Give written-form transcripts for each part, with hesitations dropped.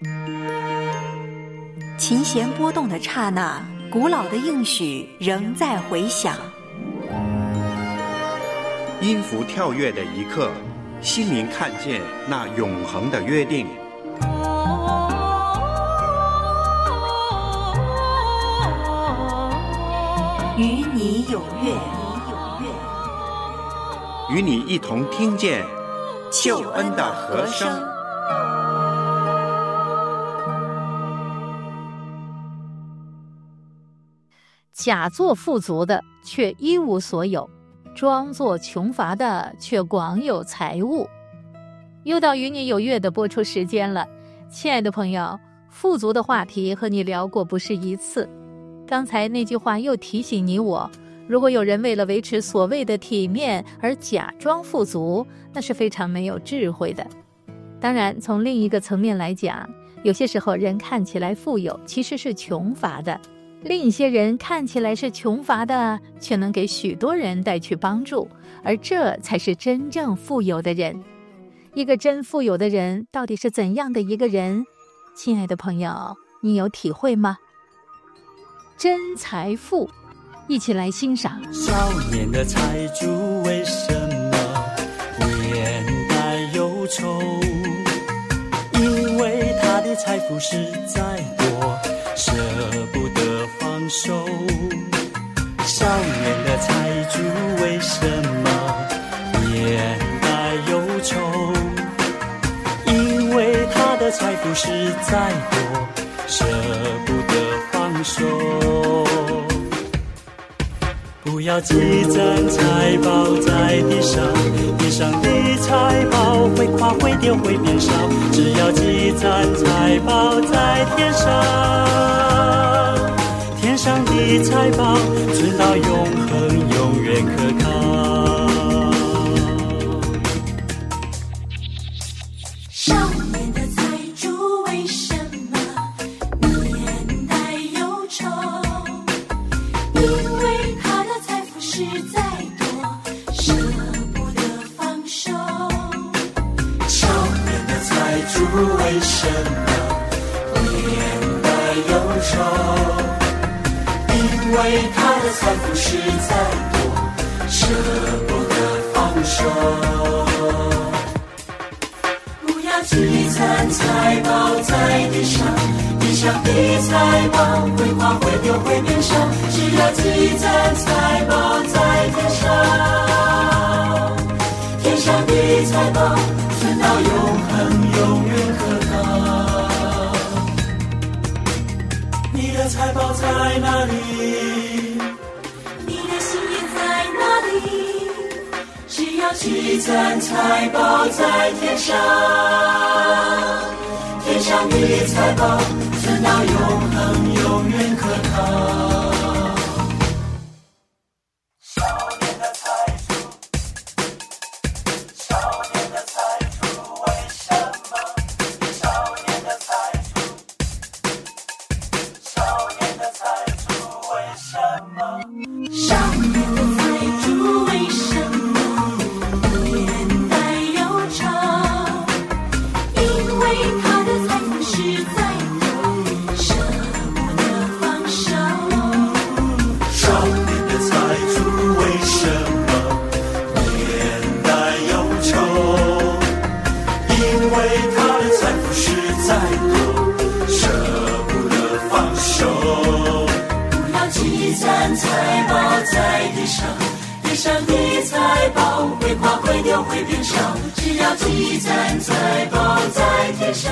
琴弦波动的刹那，古老的应许仍在回响。 音符跳跃的一刻，心灵看见那永恒的约定。 与你有约， 与你一同听见救恩的和声。 假作富足的却一无所有，装作穷乏的却广有财物。又到与你有约的播出时间了，亲爱的朋友，富足的话题和你聊过不是一次。刚才那句话又提醒你我，如果有人为了维持所谓的体面而假装富足，那是非常没有智慧的。当然，从另一个层面来讲，有些时候人看起来富有，其实是穷乏的；另一些人看起来是穷乏的，却能给许多人带去帮助，而这才是真正富有的人。一个真富有的人到底是怎样的一个人？亲爱的朋友，你有体会吗？真财富，一起来欣赏。 少年的财主为什么年代忧愁？因为他的财富实在多，舍不得放手。少年的财主为什么年代忧愁？因为他的财富实在多，舍不得放手。不要积攒财宝在地上，地上的财宝会垮会丢会变少，只要积攒财宝在天上，天上的财宝存到永恒，永远可靠。 为什么年代忧愁？因为他的财富实在多，舍不得放手。不要积攒财宝在地上，地上的财宝会垮会丢会变少，只要积攒财宝在天上，天上的财宝存到永恒，永远可靠。你的财宝在哪里？你的心也在哪里？只要积攒财宝在天上，天上的财宝存到永恒，永远可靠。会变少，只要积攒财宝在天上，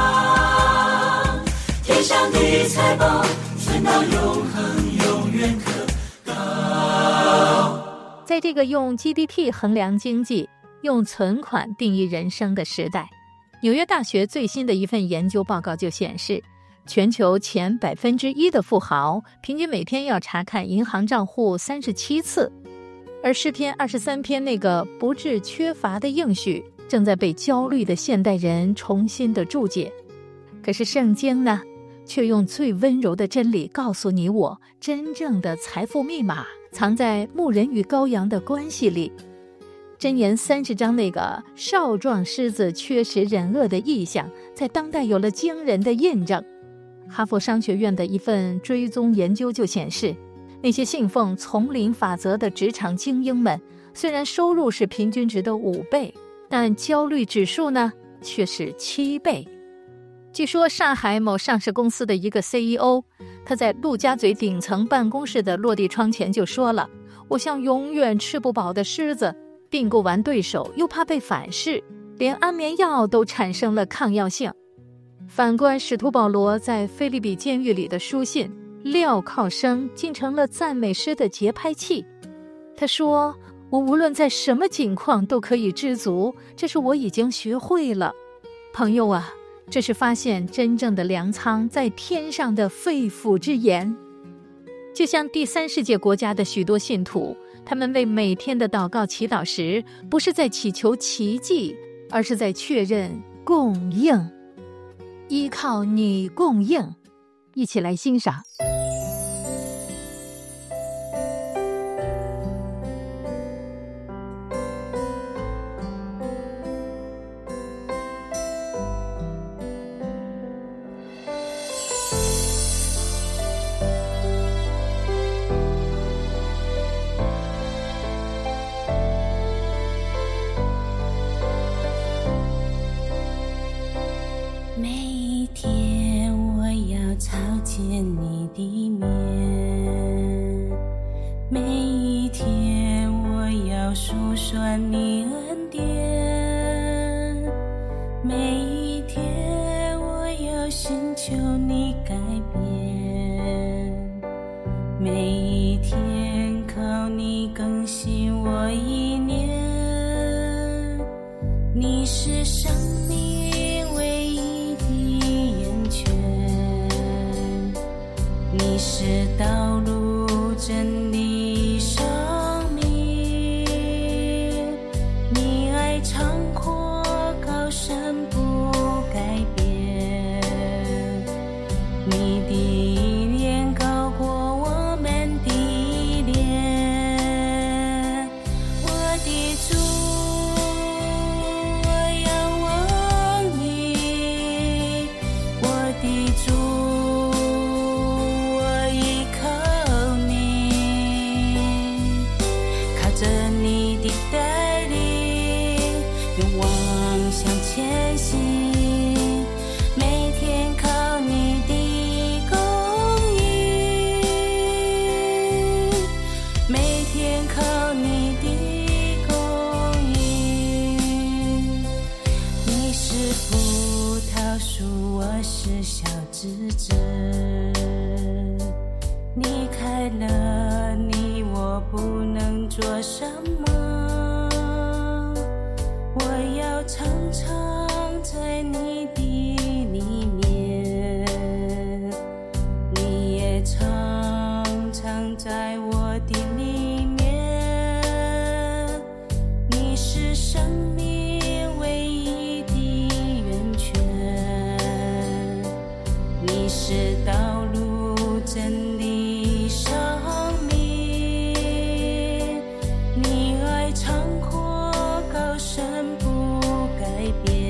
天上的财宝存到永恒，永远可靠。 在这个用 GDP 衡量经济、用存款定义人生的时代，纽约大学最新的一份研究报告就显示，全球前1%的富豪平均每天要查看银行账户37次。而诗篇23篇那个不致缺乏的应许，正在被焦虑的现代人重新的注解。可是圣经呢，却用最温柔的真理告诉你我，真正的财富密码藏在牧人与羔羊的关系里。 箴言30章那个少壮狮子缺食忍饿的意象，在当代有了惊人的印证。哈佛商学院的一份追踪研究就显示，那些信奉丛林法则的职场精英们，虽然收入是平均值的5倍，但焦虑指数呢却是7倍。据说上海某上市公司的一个 CEO， 他在陆家嘴顶层办公室的落地窗前就说了，我像永远吃不饱的狮子，并购完对手又怕被反噬，连安眠药都产生了抗药性。反观使徒保罗在腓立比监狱里的书信，镣铐声竟成了赞美诗的节拍器。他说，我无论在什么境况都可以知足，这是我已经学会了。朋友啊，这是发现真正的粮仓在天上的肺腑之言。就像第三世界国家的许多信徒，他们为每天的祷告祈祷时，不是在祈求奇迹，而是在确认供应。依靠你供应，一起来欣赏。 每一天我要朝见你的面，每一天我要述说你恩典，每一天我要寻求你改变，每一天靠你更新我意念。你是生命唯一的源泉，你是道路真理生命，你爱长阔高深不改变，你的意念高过我们的脸。我的主，我仰望你，我的主，我依靠你，靠着你的带领，勇往向前行，每天靠你的供应，每天靠你的供应。你是葡萄树，我是小枝子，你开了，你我不能做什么，我要常常在你的里面，你也常常在我的里面。你是生命唯一的源泉，你是道路真理生命，你爱长阔高深不改变，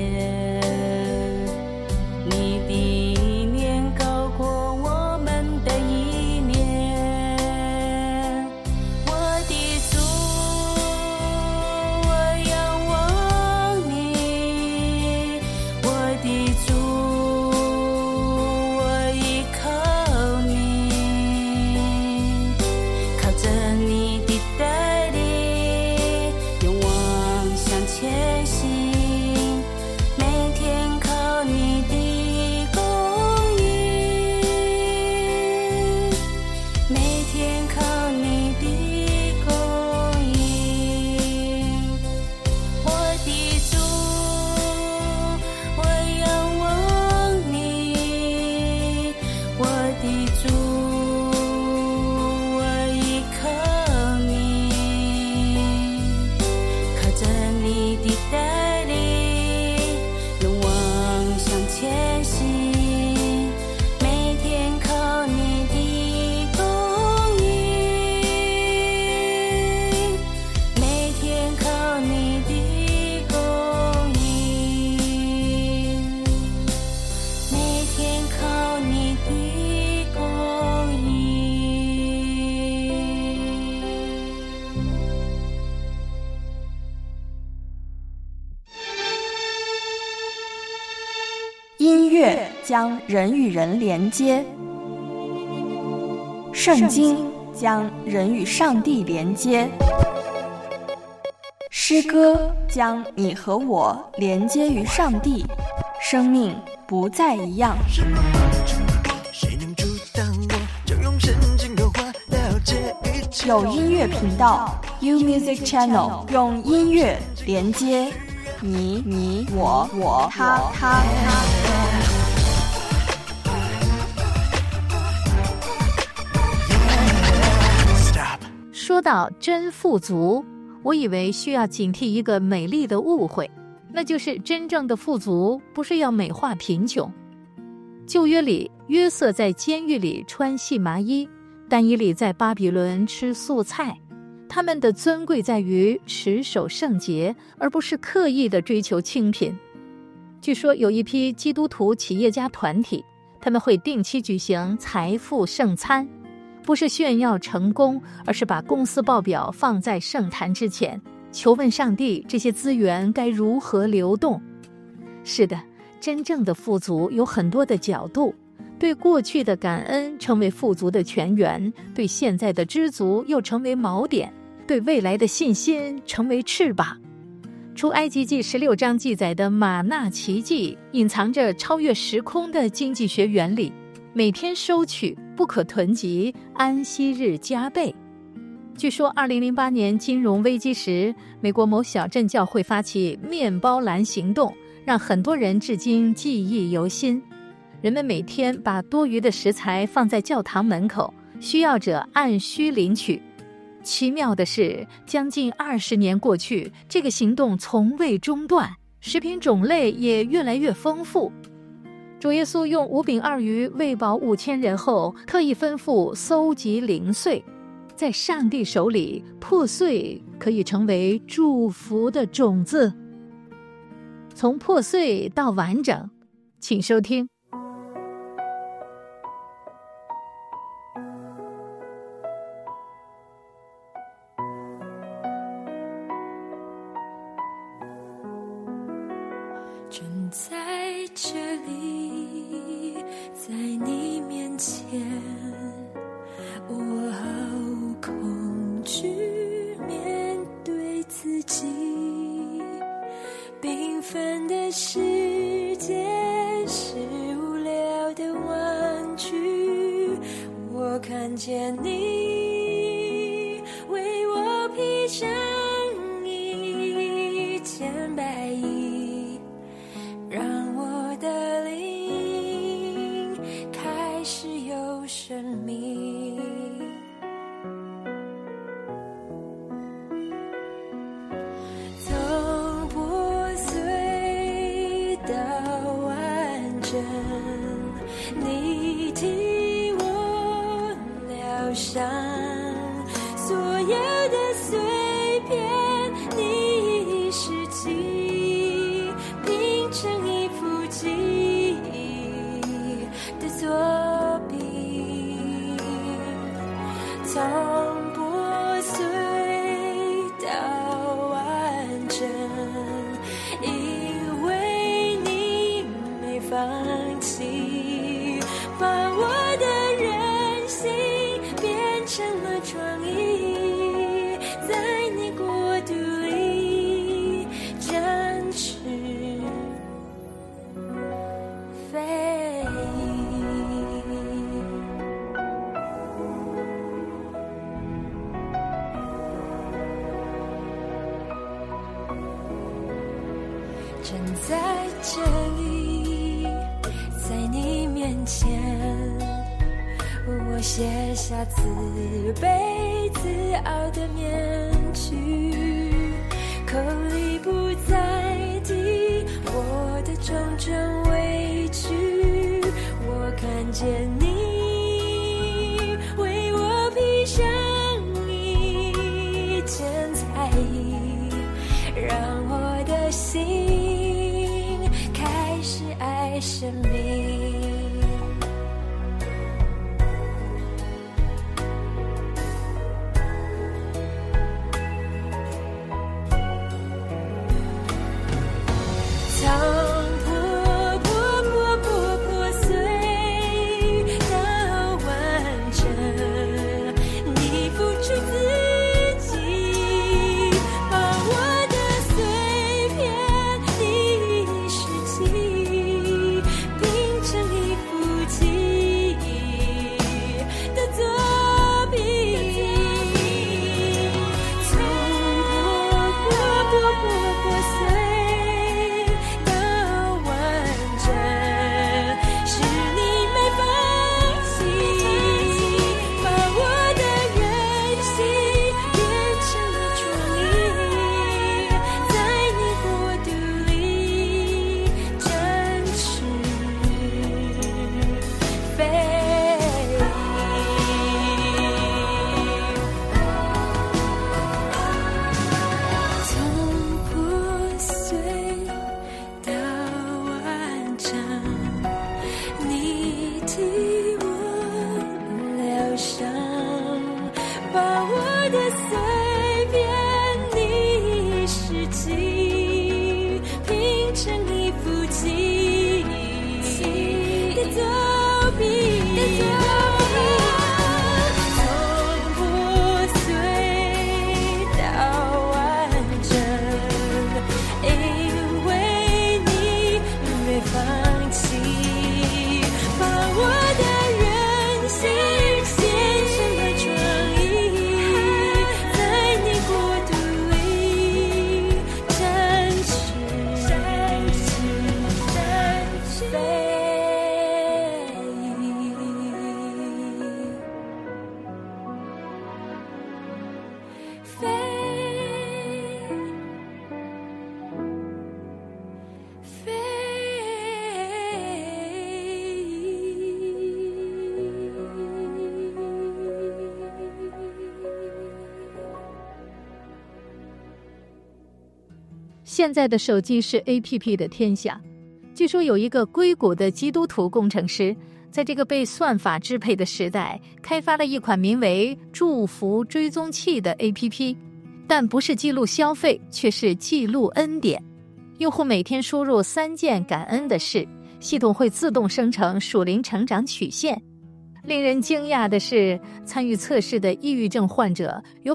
将人与人连接，圣经将人与上帝连接，诗歌将你和我连接于上帝，生命不再一样。 谁能阻挡我？就用神经的话了解一切。 有音乐频道 U Music Channel， 用音乐连接你我他。 说到真富足，我以为需要警惕一个美丽的误会，那就是真正的富足不是要美化贫穷。旧约里，约瑟在监狱里穿细麻衣，但以理在巴比伦吃素菜。他们的尊贵在于持守圣洁，而不是刻意的追求清贫。据说有一批基督徒企业家团体，他们会定期举行财富圣餐，不是炫耀成功，而是把公司报表放在圣坛之前，求问上帝这些资源该如何流动。是的，真正的富足有很多的角度，对过去的感恩成为富足的泉源，对现在的知足又成为锚点，对未来的信心成为翅膀。出埃及记16章记载的玛纳奇迹，隐藏着超越时空的经济学原理，每天收取，不可囤积，安息日加倍。据说2008年金融危机时，美国某小镇教会发起面包篮行动，让很多人至今记忆犹新。人们每天把多余的食材放在教堂门口，需要者按需领取。奇妙的是，将近20年过去，这个行动从未中断，食品种类也越来越丰富。主耶稣用5饼2鱼喂饱5000人后，特意吩咐搜集零碎。在上帝手里，破碎可以成为祝福的种子。从破碎到完整，请收听。 站在这里，在你面前，我好恐惧面对自己。缤纷的世界是无聊的玩具，我看见你为我披上一件白衣，让我的灵开始有生命。从破碎到完整，你替我疗伤，所有的碎片你拾起，拼成一幅记忆的作品。从破碎到完整，因为你没放弃，把我的人性变成了创意，在你国度里展翅飞。站在这里，在你面前，我卸下自卑自傲的面具，口里不再提我的种种委屈，我看见你为我披上一件彩衣，让我的心开始爱生命。从破碎福气的作品，从破碎到完整，因为你没放弃，把我的任性献成了创意，在你国度里展翅飞。 现在的手机是 APP 的天下，据说有一个硅谷的基督徒工程师，在这个被算法支配的时代，开发了一款名为祝福追踪器的 APP， 但不是记录消费，却是记录恩典。用户每天输入3件感恩的事，系统会自动生成属灵成长曲线。令人惊讶的是，参与测试的抑郁症患者有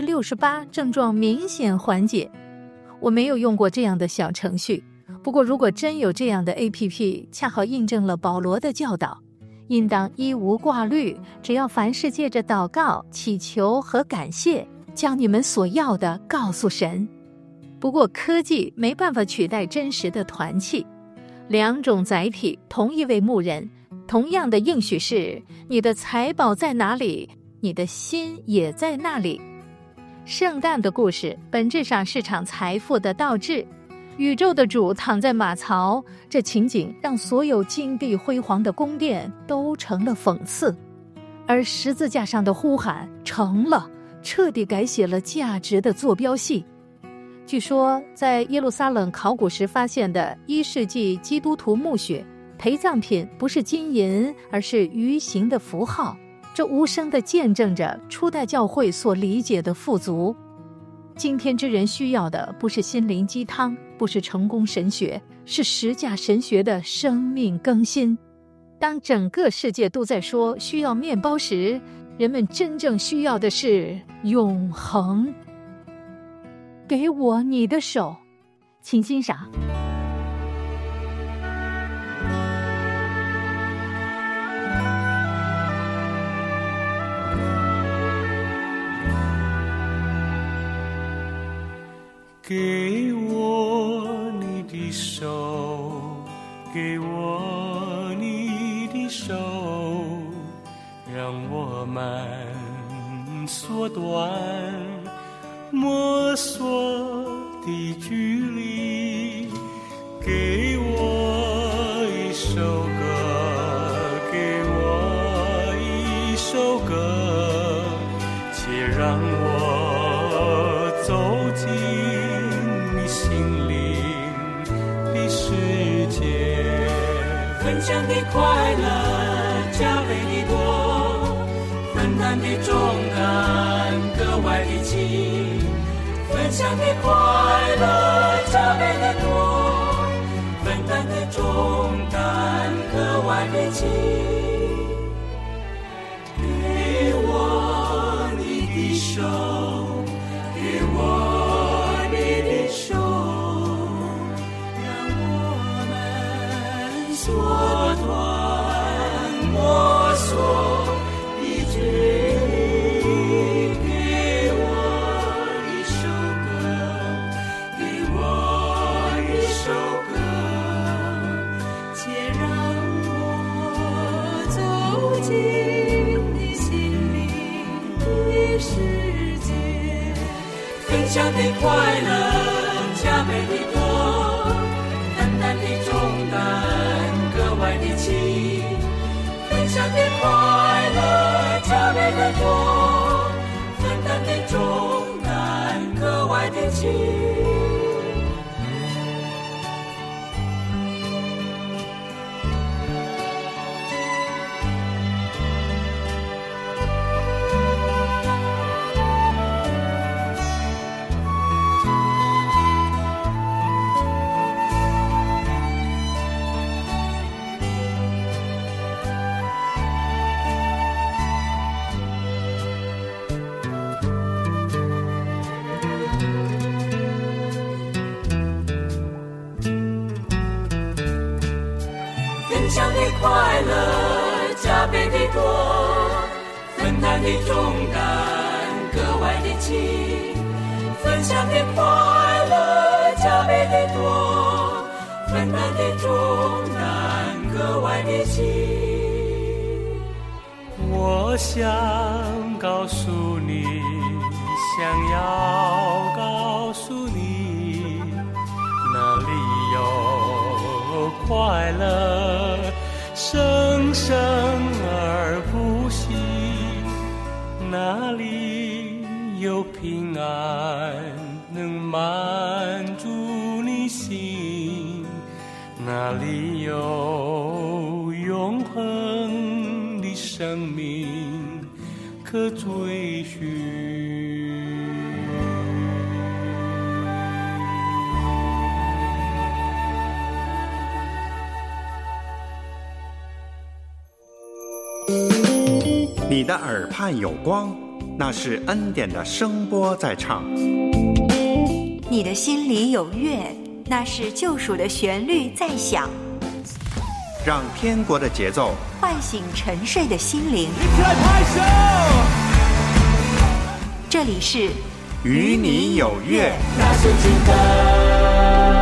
68% 症状明显缓解。我没有用过这样的小程序，不过如果真有这样的 APP， 恰好印证了保罗的教导，应当一无挂虑，只要凡事借着祷告、祈求和感谢，将你们所要的告诉神。不过科技没办法取代真实的团契，两种载体，同一位牧人，同样的应许是：你的财宝在哪里，你的心也在那里。圣诞的故事本质上是场财富的倒置，宇宙的主躺在马槽，这情景让所有金碧辉煌的宫殿都成了讽刺，而十字架上的呼喊成了，彻底改写了价值的坐标系。据说在耶路撒冷考古时发现的1世纪基督徒墓穴，陪葬品不是金银，而是鱼形的符号，这无声地见证着初代教会所理解的富足。今天之人需要的不是心灵鸡汤，不是成功神学，是十架神学的生命更新。当整个世界都在说需要面包时，人们真正需要的是永恒。给我你的手，请欣赏。 给我你的手，给我你的手，让我们缩短摸索的距离。给我一首歌，给我一首歌，且让我走进心灵的世界， 分享的快乐加倍的多，分担的重担格外的轻。分享的快乐加倍的多，分担的重担格外的轻。给我你的手，给我你的手，让我们缩短摸索的距离。给我一首歌，给我一首歌，且让我走进你心灵的世界。分享的快乐加倍的多，分担的重担格外的轻。分享的快乐加倍的多，分担的重担格外的轻。 享的快乐加倍的多，分担的重担格外的轻，分享的快乐加倍的多，分担的重担格外的轻。 我想告诉你，想要告诉你，哪里有快乐生生而不息，哪里有平安能满足你心，哪里有永恒的生命可追寻。 你的耳畔有光，那是恩典的声波在唱。 你的心里有乐，那是救赎的旋律在响。 让天国的节奏唤醒沉睡的心灵。 一起来拍手！ 这里是与你有约。 大声敬拜。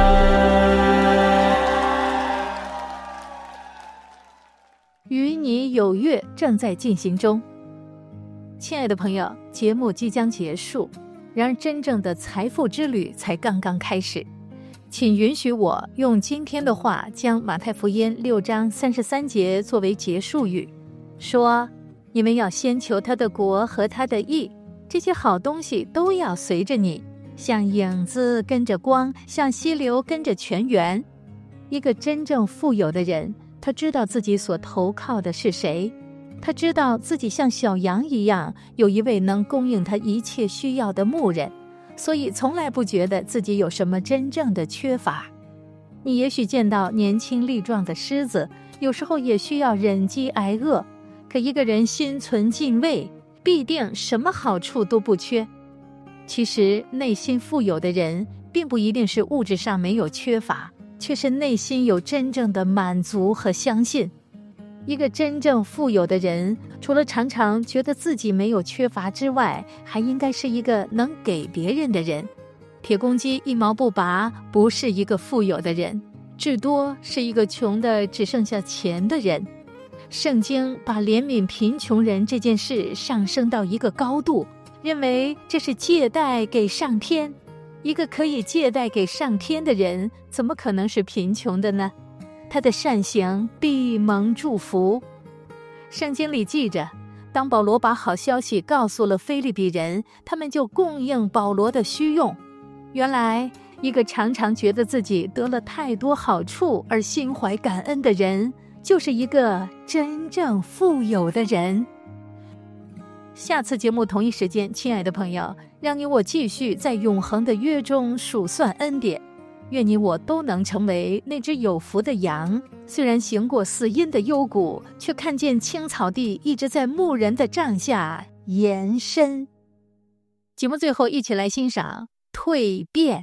与你有约正在进行中。亲爱的朋友，节目即将结束，然而真正的财富之旅才刚刚开始。请允许我用今天的话将马太福音6章33节作为结束语，说：你们要先求他的国和他的义，这些好东西都要随着你，像影子跟着光，像溪流跟着泉源。一个真正富有的人，他知道自己所投靠的是谁，他知道自己像小羊一样，有一位能供应他一切需要的牧人，所以从来不觉得自己有什么真正的缺乏。你也许见到年轻力壮的狮子，有时候也需要忍饥挨饿，可一个人心存敬畏，必定什么好处都不缺。其实内心富有的人，并不一定是物质上没有缺乏，却是内心有真正的满足和相信。一个真正富有的人，除了常常觉得自己没有缺乏之外，还应该是一个能给别人的人。铁公鸡一毛不拔，不是一个富有的人，至多是一个穷的只剩下钱的人。圣经把怜悯贫穷人这件事上升到一个高度，认为这是借贷给上天。一个可以借贷给上天的人，怎么可能是贫穷的呢？他的善行必蒙祝福。圣经里记着，当保罗把好消息告诉了腓立比人，他们就供应保罗的需用。原来一个常常觉得自己得了太多好处而心怀感恩的人，就是一个真正富有的人。下次节目同一时间，亲爱的朋友，让你我继续在永恒的约中数算恩典。愿你我都能成为那只有福的羊，虽然行过死荫的幽谷，却看见青草地一直在牧人的杖下延伸。节目最后一起来欣赏蜕变。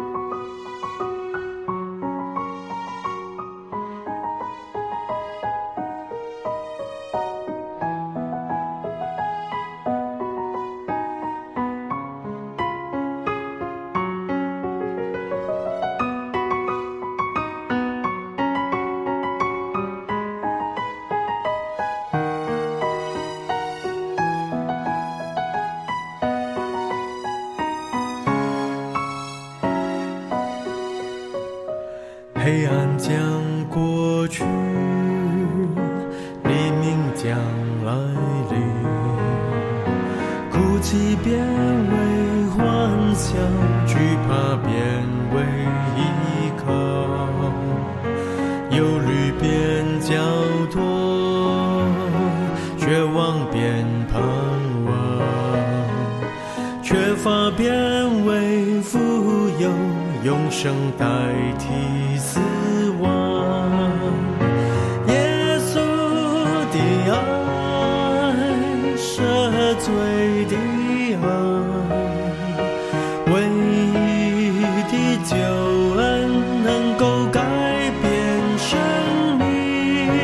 黑暗将过去，黎明将来临，哭泣变为欢笑，惧怕变为依靠，忧虑变交托，绝望变盼望，缺乏变为富有，永生代替死亡。耶稣的爱，赦罪的爱，唯一的救恩能够改变生命。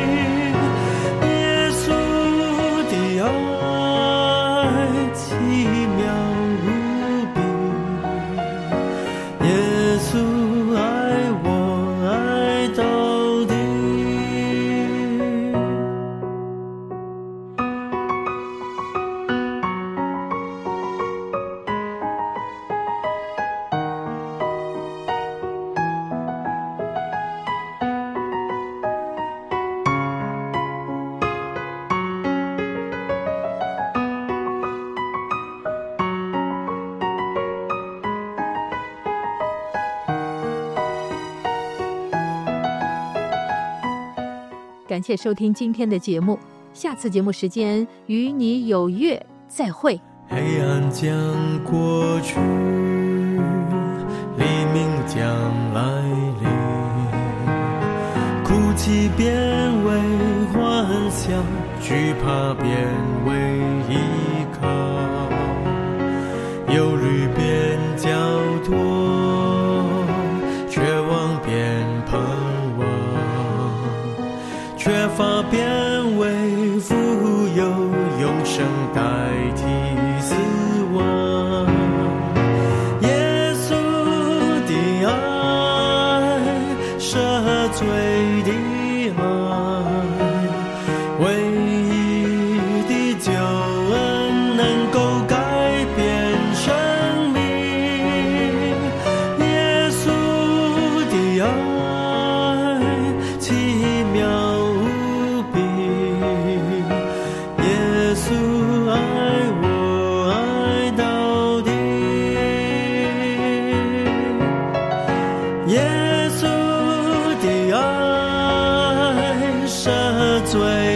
感谢收听今天的节目，下次节目时间与你有约，再会。 黑暗将过去，黎明将来临，哭泣变为欢笑，惧怕变为依靠，忧虑变交托，绝望变盼望，缺乏变为富有，永生代替死亡。耶稣的爱，赦罪的爱，唯一的救恩能够改变生命。耶稣的爱奇妙无比，耶稣爱我爱到底，耶稣的爱赦罪